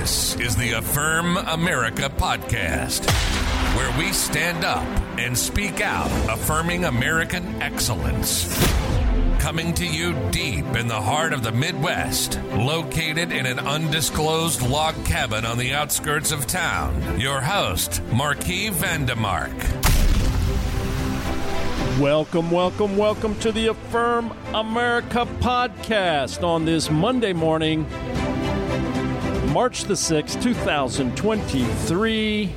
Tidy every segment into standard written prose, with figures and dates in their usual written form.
This is the Affirm America podcast, where we stand up and speak out, affirming American excellence. Coming to you deep in the heart of the Midwest, located in an undisclosed log cabin on the outskirts of town. Your host, Marquis Vandemark. Welcome to the Affirm America podcast on this Monday morning, March the 6th, 2023.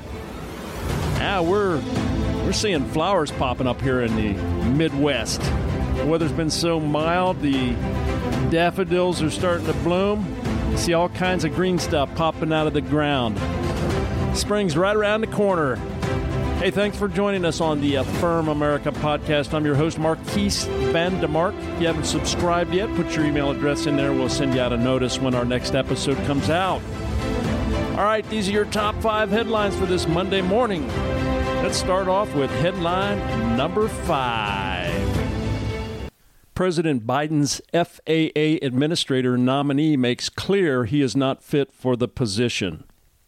We're seeing flowers popping up here in the Midwest. The weather's been so mild, the daffodils are starting to bloom. You see all kinds of green stuff popping out of the ground. Spring's right around the corner. Hey, thanks for joining us on the Affirm America podcast. I'm your host, Marquis Vandemark. If you haven't subscribed yet, put your email address in there. We'll send you out a notice when our next episode comes out. All right, these are your top 5 headlines for this Monday morning. Let's start off with headline number 5. President Biden's FAA administrator nominee makes clear he is not fit for the position.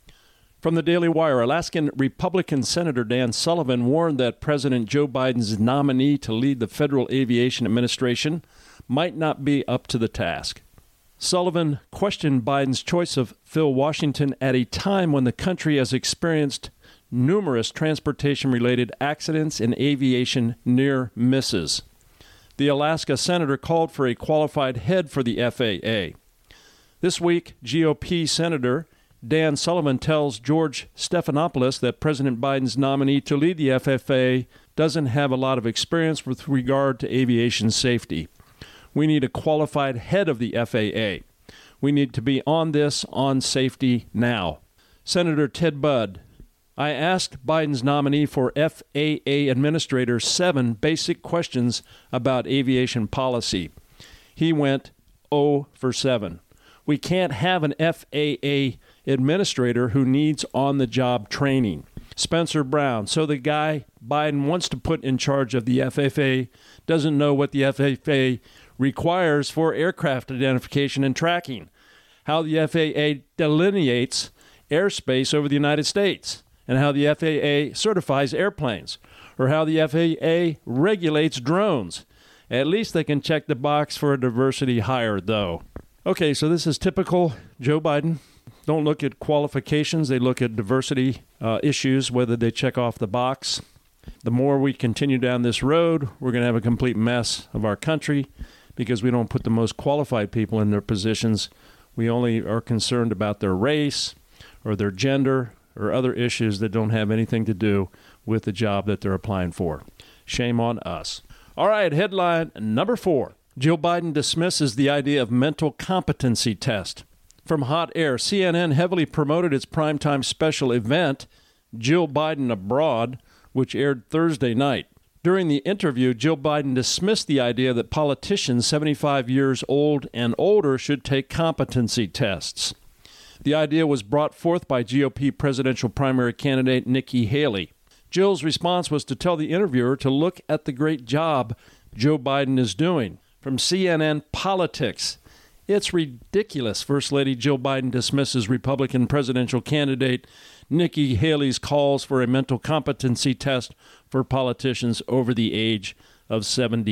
From the Daily Wire, Alaskan Republican Senator Dan Sullivan warned that President Joe Biden's nominee to lead the Federal Aviation Administration might not be up to the task. Sullivan questioned Biden's choice of Phil Washington at a time when the country has experienced numerous transportation-related accidents and aviation near misses. The Alaska senator called for a qualified head for the FAA. This week, GOP Senator Dan Sullivan tells George Stephanopoulos that President Biden's nominee to lead the FAA doesn't have a lot of experience with regard to aviation safety. We need a qualified head of the FAA. We need to be on safety now. Senator Ted Budd, I asked Biden's nominee for FAA administrator 7 basic questions about aviation policy. He went 0 for 7. We can't have an FAA administrator who needs on-the-job training. Spencer Brown, so the guy Biden wants to put in charge of the FAA doesn't know what the FAA requires for aircraft identification and tracking, how the FAA delineates airspace over the United States, and how the FAA certifies airplanes, or how the FAA regulates drones. At least they can check the box for a diversity hire, though. Okay, so this is typical Joe Biden. Don't look at qualifications. They look at diversity issues, whether they check off the box. The more we continue down this road, we're going to have a complete mess of our country because we don't put the most qualified people in their positions. We only are concerned about their race or their gender or other issues that don't have anything to do with the job that they're applying for. Shame on us. All right, headline number 4. Joe Biden dismisses the idea of mental competency test. From Hot Air, CNN heavily promoted its primetime special event, Jill Biden Abroad, which aired Thursday night. During the interview, Jill Biden dismissed the idea that politicians 75 years old and older should take competency tests. The idea was brought forth by GOP presidential primary candidate Nikki Haley. Jill's response was to tell the interviewer to look at the great job Joe Biden is doing. From CNN Politics, it's ridiculous. First Lady Jill Biden dismisses Republican presidential candidate Nikki Haley's calls for a mental competency test for politicians over the age of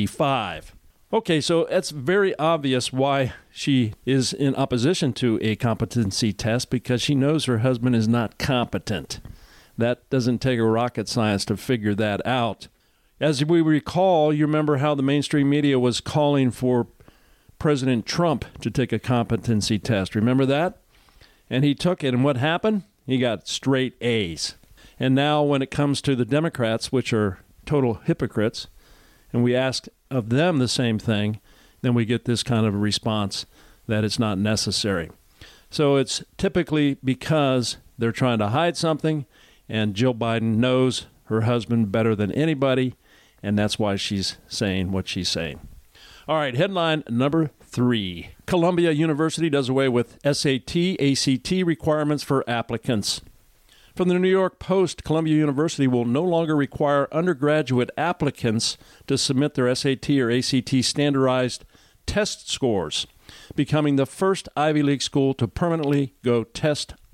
75. Okay, so it's very obvious why she is in opposition to a competency test, because she knows her husband is not competent. That doesn't take a rocket science to figure that out. As we recall, you remember how the mainstream media was calling for President Trump to take a competency test. Remember that? And he took it, and what happened? He got straight A's. And now when it comes to the Democrats, which are total hypocrites, and we ask of them the same thing, then we get this kind of a response that it's not necessary. So it's typically because they're trying to hide something, and Jill Biden knows her husband better than anybody, and that's why she's saying what she's saying. All right, headline number 3. Columbia University does away with SAT, ACT requirements for applicants. From the New York Post, Columbia University will no longer require undergraduate applicants to submit their SAT or ACT standardized test scores, becoming the first Ivy League school to permanently go test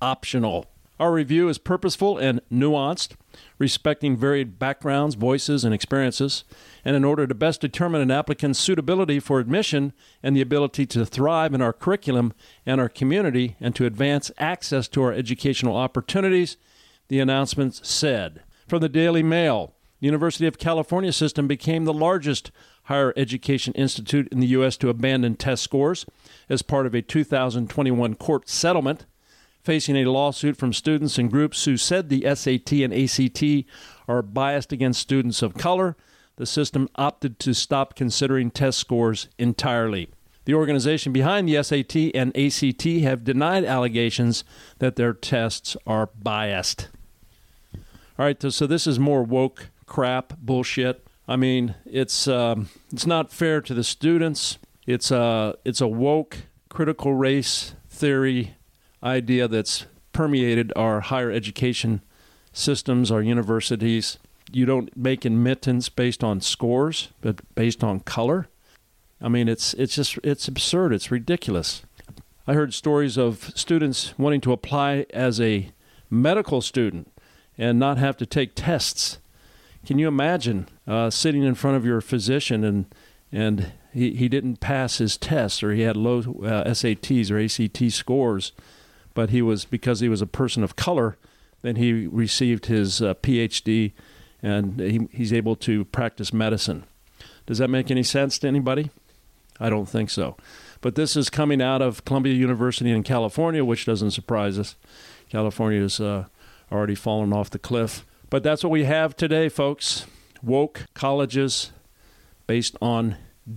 optional. Our review is purposeful and nuanced, respecting varied backgrounds, voices, and experiences, and in order to best determine an applicant's suitability for admission and the ability to thrive in our curriculum and our community and to advance access to our educational opportunities, the announcement said. From the Daily Mail, the University of California system became the largest higher education institute in the U.S. to abandon test scores as part of a 2021 court settlement. Facing a lawsuit from students and groups who said the SAT and ACT are biased against students of color, the system opted to stop considering test scores entirely. The organization behind the SAT and ACT have denied allegations that their tests are biased. All right, so this is more woke crap bullshit. I mean, it's not fair to the students. It's a woke critical race theory idea that's permeated our higher education systems, our universities. You don't make admittance based on scores, but based on color. I mean, it's absurd. It's ridiculous. I heard stories of students wanting to apply as a medical student and not have to take tests. Can you imagine sitting in front of your physician and he didn't pass his tests, or he had low SATs or ACT scores, but because he was a person of color, then he received his PhD and he's able to practice medicine. Does that make any sense to anybody? I don't think so. But this is coming out of Columbia University in California, which doesn't surprise us. California's already fallen off the cliff. But that's what we have today, folks. Woke colleges based on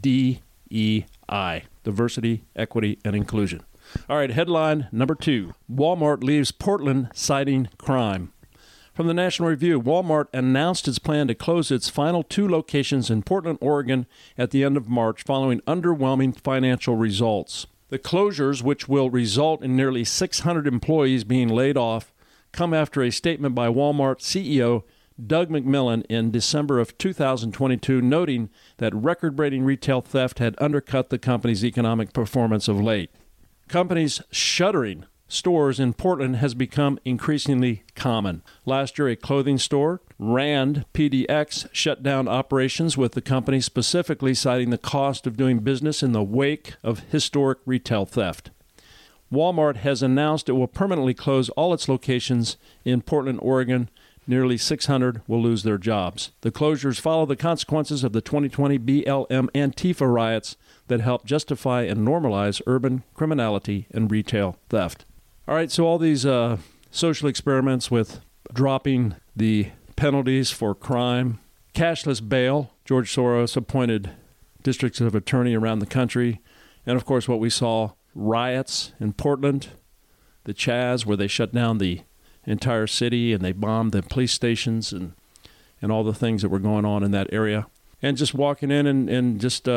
DEI, diversity, equity, and inclusion. All right, headline number 2. Walmart leaves Portland citing crime. From the National Review, Walmart announced its plan to close its final 2 locations in Portland, Oregon at the end of March following underwhelming financial results. The closures, which will result in nearly 600 employees being laid off, come after a statement by Walmart CEO Doug McMillon in December of 2022 noting that record-breaking retail theft had undercut the company's economic performance of late. Companies shuttering stores in Portland has become increasingly common. Last year, a clothing store, Rand PDX, shut down operations, with the company specifically citing the cost of doing business in the wake of historic retail theft. Walmart has announced it will permanently close all its locations in Portland, Oregon. Nearly 600 will lose their jobs. The closures follow the consequences of the 2020 BLM Antifa riots that helped justify and normalize urban criminality and retail theft. All right, so all these social experiments with dropping the penalties for crime, cashless bail, George Soros appointed districts of attorney around the country, and of course what we saw, riots in Portland, the Chaz, where they shut down the entire city and they bombed the police stations and all the things that were going on in that area. And just walking in and just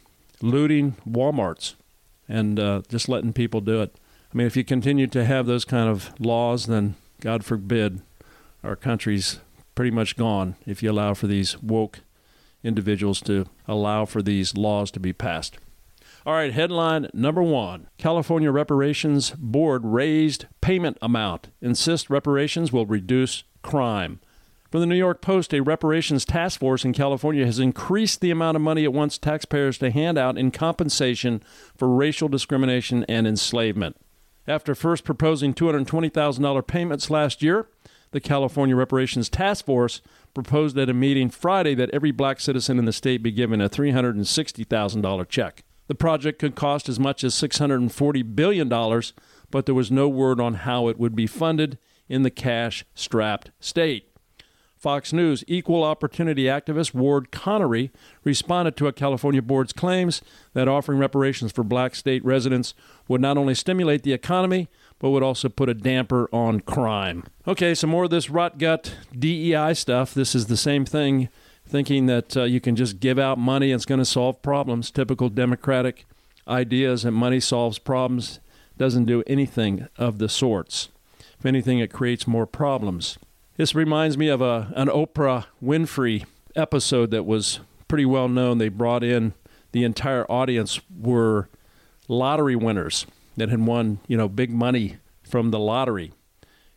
looting Walmarts and just letting people do it. I mean, if you continue to have those kind of laws, then God forbid, our country's pretty much gone if you allow for these woke individuals to allow for these laws to be passed. All right, headline number 1. California Reparations Board raised payment amount. Insists reparations will reduce crime. From the New York Post, a reparations task force in California has increased the amount of money it wants taxpayers to hand out in compensation for racial discrimination and enslavement. After first proposing $220,000 payments last year, the California Reparations Task Force proposed at a meeting Friday that every black citizen in the state be given a $360,000 check. The project could cost as much as $640 billion, but there was no word on how it would be funded in the cash-strapped state. Fox News equal opportunity activist Ward Connery responded to a California board's claims that offering reparations for black state residents would not only stimulate the economy, but would also put a damper on crime. Okay, some more of this rot gut DEI stuff. This is the same thing, thinking that you can just give out money and it's going to solve problems. Typical Democratic ideas that money solves problems doesn't do anything of the sorts. If anything, it creates more problems. This reminds me of an Oprah Winfrey episode that was pretty well known. They brought in, the entire audience were lottery winners that had won, big money from the lottery.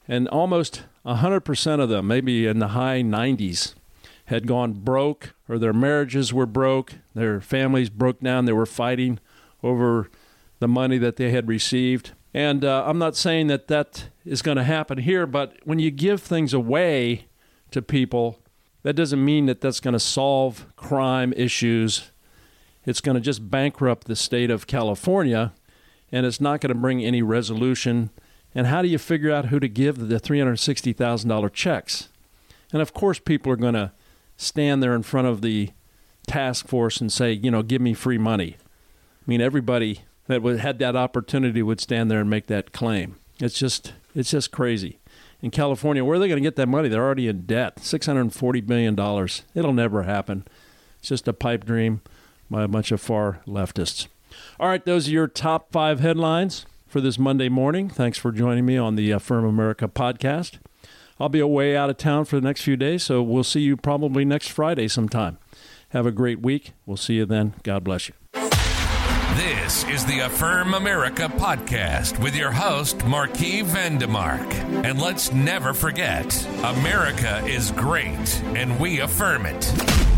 and almost 100% of them, maybe in the high 90s, had gone broke, or their marriages were broke, their families broke down, they were fighting over the money that they had received. And I'm not saying that that is going to happen here, but when you give things away to people, that doesn't mean that that's going to solve crime issues. It's going to just bankrupt the state of California, and it's not going to bring any resolution. And how do you figure out who to give the $360,000 checks? And of course, people are going to stand there in front of the task force and say, give me free money. I mean, everybody that had that opportunity would stand there and make that claim. It's just crazy. In California, where are they going to get that money? They're already in debt, $640 billion. It'll never happen. It's just a pipe dream by a bunch of far leftists. All right, those are your top 5 headlines for this Monday morning. Thanks for joining me on the Affirm America podcast. I'll be away out of town for the next few days, so we'll see you probably next Friday sometime. Have a great week. We'll see you then. God bless you. This is the Affirm America podcast with your host, Marquis Vandemark. And let's never forget, America is great, and we affirm it.